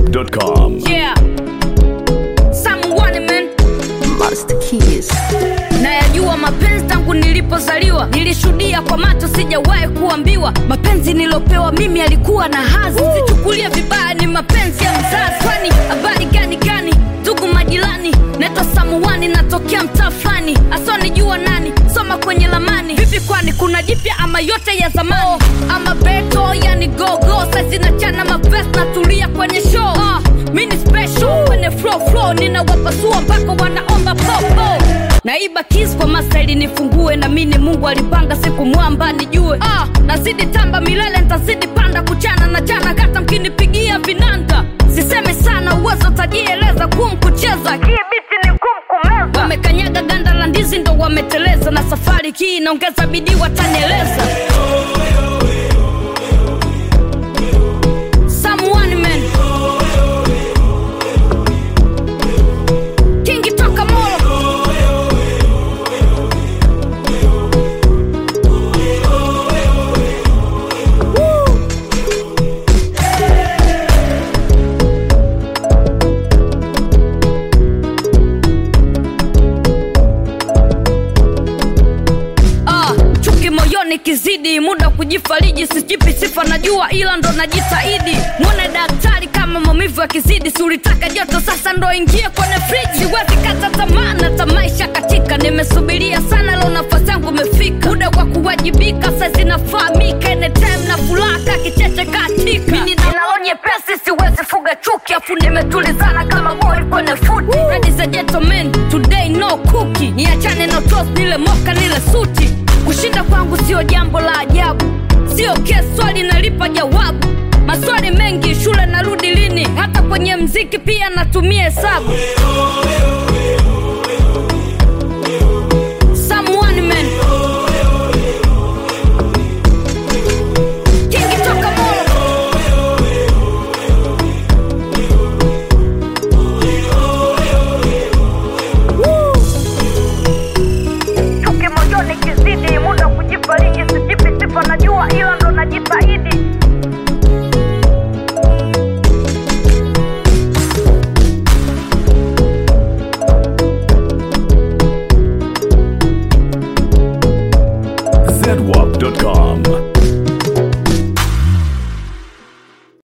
zedwap.com. Yeah, someone man, Master Keys. na yajua mapenzi tangu nilipozaliwa. Nilishuhudia kwa macho, sijawahi kuambiwa. Mapenzi nilopewa mimi alikuwa na hazi. Sichukulia vibaya, ni mapenzi ya mzazi. Kwani habari gani ndugu majirani? Naitwa Samuani, natokea mtaa fulani. Asonijua nani, soma kwenye lamani. Vipi kwani kuna jipya ama yote ya zamani? Ama beto yani go sasa nachana mavest na tulia kwenye show. Mini special kwenye flow ninawapasua mpaka wanaomba popo. Naiba kiss kwa masaili nifungue, na mimi Mungu alipanga siku mwamba nijue. Nazidi tamba milele, nitazidi panda kuchana na chana kata mkinipigia vinanda. Siseme sana uwezo tajieleza, kumkucheza hii biti ni kumkumeza. Wamekanyaga ganda la ndizi ndo wameteleza, na safari hii inaongeza bidii watanieleza. Someone man, Kingi toka Molo. Chuki moyoni kizidi, muda kujifariji. Sijipi sifa najua, ila ndo najitahidi. Muone daktari kama maumivu yakizidi. Si ulitaka joto, sasa ndo ingie kwenye friji. Siwezi kata tamaa na tamaisha katika. Nimesubiria sana, leo nafasi yangu imefika. Muda kwa kuwajibika, sasa inafahamika. Anytime na fulaka kicheche katika. Mimi ninaonye pesi, siwezi fuga chuki. Afu nimetulizana kama boy kwenye futi. Ladies and gentlemen, today no cookie. Niachane no toast, nile moka nile suti. Kushinda kwangu sio jambo la ajabu. Sio kesi, swali nalipa jawabu. Maswali mengi, shule narudi lini? Hata kwenye mziki pia natumia hesabu.